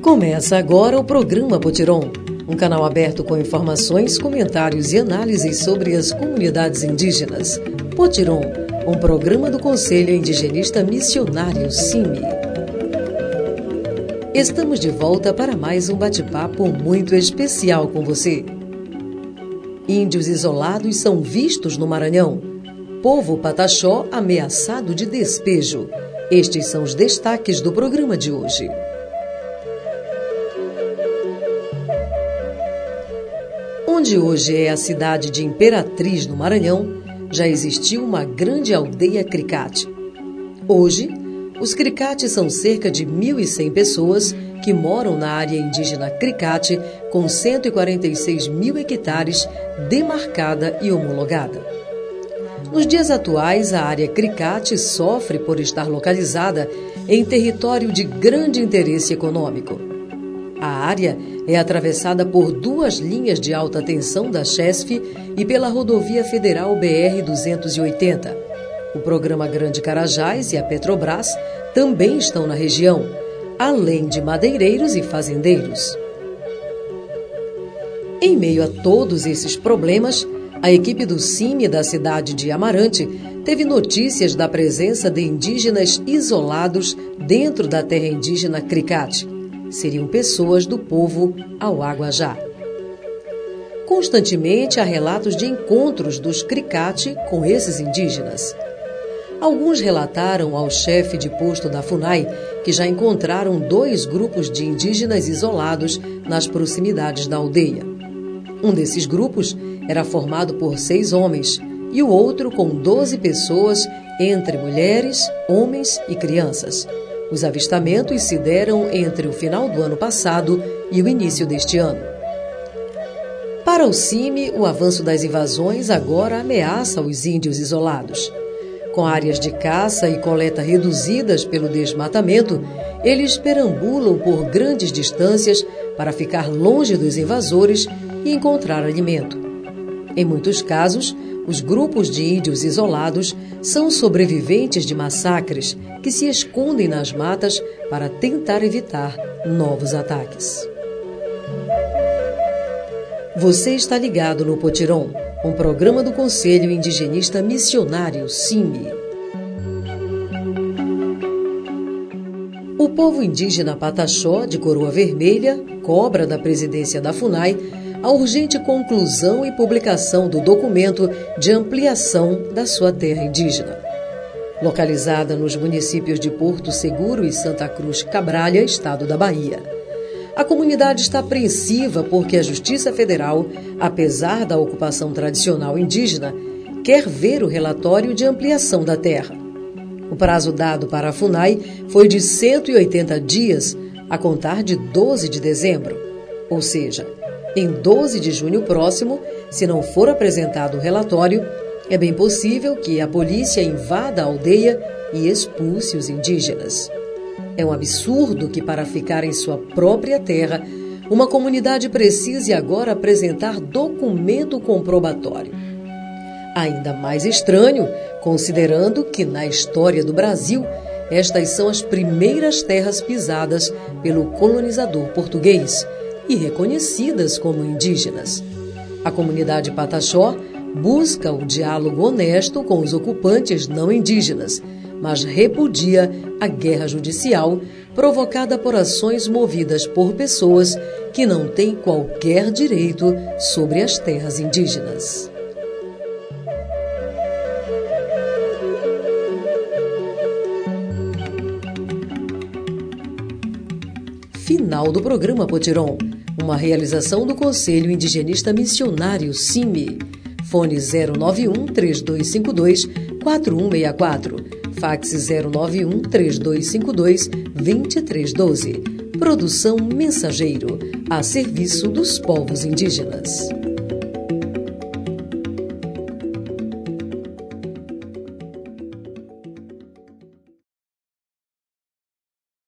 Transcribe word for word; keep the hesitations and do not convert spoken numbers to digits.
Começa agora o programa Potiron, um canal aberto com informações, comentários e análises sobre as comunidades indígenas. Potiron, um programa do Conselho Indigenista Missionário C I M I. Estamos de volta para mais um bate-papo muito especial com você. Índios isolados são vistos no Maranhão. Povo Pataxó ameaçado de despejo. Estes são os destaques do programa de hoje. Onde hoje é a cidade de Imperatriz, no Maranhão, já existiu uma grande aldeia Cricate. Hoje, os Cricates são cerca de mil e cem pessoas que moram na área indígena Cricate, com cento e quarenta e seis mil hectares demarcada e homologada. Nos dias atuais, a área Cricate sofre por estar localizada em território de grande interesse econômico. A área é atravessada por duas linhas de alta tensão da Chesf e pela rodovia federal B R duzentos e oitenta. O programa Grande Carajás e a Petrobras também estão na região, além de madeireiros e fazendeiros. Em meio a todos esses problemas, a equipe do C I M I da cidade de Amarante teve notícias da presença de indígenas isolados dentro da terra indígena Cricate. Seriam pessoas do povo Auaguajá. Constantemente há relatos de encontros dos Cricate com esses indígenas. Alguns relataram ao chefe de posto da FUNAI que já encontraram dois grupos de indígenas isolados nas proximidades da aldeia. Um desses grupos era formado por seis homens e o outro com doze pessoas, entre mulheres, homens e crianças. Os avistamentos se deram entre o final do ano passado e o início deste ano. Para o C I M I, o avanço das invasões agora ameaça os índios isolados. Com áreas de caça e coleta reduzidas pelo desmatamento, eles perambulam por grandes distâncias para ficar longe dos invasores e encontrar alimento. Em muitos casos, os grupos de índios isolados são sobreviventes de massacres que se escondem nas matas para tentar evitar novos ataques. Você está ligado no Potiron, um programa do Conselho Indigenista Missionário C I M I. O povo indígena Pataxó, de Coroa Vermelha, cobra da presidência da FUNAI a urgente conclusão e publicação do documento de ampliação da sua terra indígena. Localizada nos municípios de Porto Seguro e Santa Cruz Cabralha, estado da Bahia. A comunidade está apreensiva porque a Justiça Federal, apesar da ocupação tradicional indígena, quer ver o relatório de ampliação da terra. O prazo dado para a FUNAI foi de cento e oitenta dias, a contar de doze de dezembro, ou seja, em doze de junho próximo, se não for apresentado o relatório, é bem possível que a polícia invada a aldeia e expulse os indígenas. É um absurdo que, para ficar em sua própria terra, uma comunidade precise agora apresentar documento comprobatório. Ainda mais estranho, considerando que, na história do Brasil, estas são as primeiras terras pisadas pelo colonizador português e reconhecidas como indígenas. A comunidade Pataxó busca o diálogo honesto com os ocupantes não indígenas, mas repudia a guerra judicial provocada por ações movidas por pessoas que não têm qualquer direito sobre as terras indígenas. Final do programa Potiron, uma realização do Conselho Indigenista Missionário C I M I. Fone zero nove um, três dois cinco dois, quatro um seis quatro. Fax zero nove um, três dois cinco dois, dois três um dois. Produção Mensageiro, a serviço dos povos indígenas.